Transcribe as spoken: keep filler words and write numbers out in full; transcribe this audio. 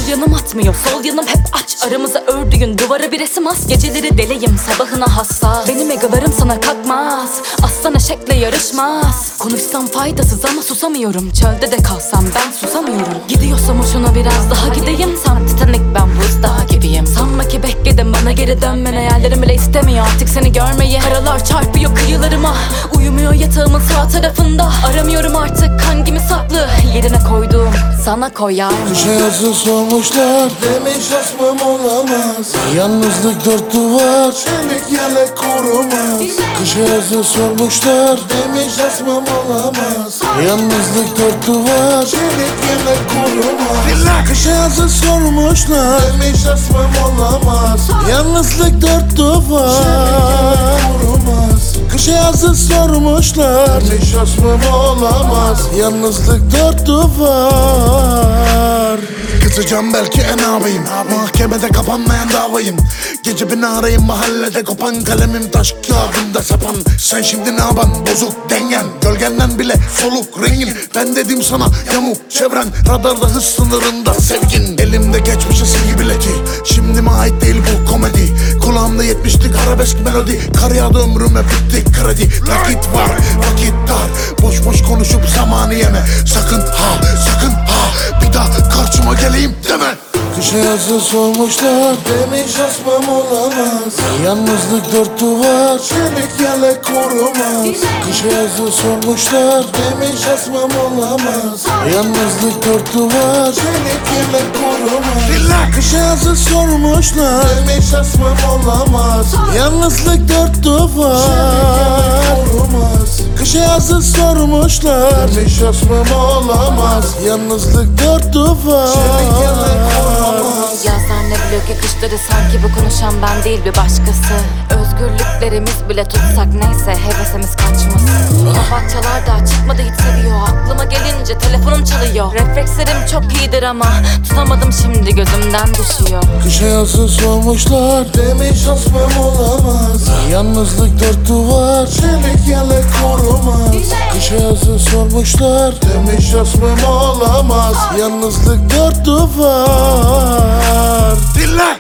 yanım atmıyor, sol yanım hep aç. Aramıza ördüğün duvara bir resim as. Geceleri deliyim, sabahına hassas. Benim egolarım sana kalkmaz, aslan eşekle yarışmaz. Konuşsam faydasız ama susamıyorum. Çölde de kalsam ben susamıyorum. Gidiyorsam hoşuna biraz daha gideyim. Sen Titanic, ben buzdağı gibiyim. Sanma ki bekledim bana geri dönmen. Hayallerim bile istemiyor artık seni görmeyi. Karalar çarpıyor kıyılarıma, uyumuyor yatağımın sağ tarafında. Aramıyorum artık hangimi saklı, yerine koydum sana koyar. Kışa yazı sormuşlar, demiş asmam olamaz. Yalnızlık dört duvar, çelik yelek korumaz. Kışa yazı sormuşlar, demiş asmam olamaz. Yalnızlık dört duvar, çelik yelek korumaz. Kışa yazı sormuşlar, demiş asmam olamaz. Yalnızlık dört duvar, korumaz. Kışa yazı sormuşlar, demiş asmam olamaz. Yalnızlık dört duvar. Kızacağım belki en ağabeyim, mahkemede kapanmayan davayım. Gece beni arayın, mahallede kopan kalemim taş kağıdımda sapan. Sen şimdi ne yapan, bozuk dengen, gölgenden bile soluk rengin. Ben dedim sana yamuk çevren, radarda hız sınırında sevgin. Elimde geçmişe silgi bileti, şimdime ait değil bu komedi. Kulağımda yetmişlik arabesk melodi, kar yağdı ömrüme bitti kredi. Nakit var, vakit dar, boş boş konuşup zamanı yeme. Sakın ha, sakın ha, bir daha karşıma geleyim deme. Kışa yazı sormuşlar, demiş asmam olamaz. Yalnızlık dört duvar, çelik yelek korumaz. Kışa yazı sormuşlar, demiş asmam olamaz. Yalnızlık dört duvar, çelik yelek korumaz. Kışa yazı sormuşlar, demiş asmam olamaz. Yalnızlık dört duvar, korumaz. Kışa yazı sormuşlar, demiş asmam olamaz. Yalnızlık dört duvar, çelik yelek korumaz. Ya sen ne biliyor ki kışları sanki bu konuşan ben değil bir başkası. Özgürlüklerimiz bile tutsak neyse hevesimiz kaçmasın. Papatyalar da çıkmadı hiç seviyor, aklıma gelince telefonum çalıyor. Reflekslerim çok iyidir ama tutamadım şimdi gözümden düşüyor. Kışa yazı sormuşlar, demiş asmam olamaz. Yalnızlık dört duvar, çelik yelek korumaz. Kışa yazı sormuşlar, demiş asmam olamaz. Yalnızlık dört duvar. Dinle!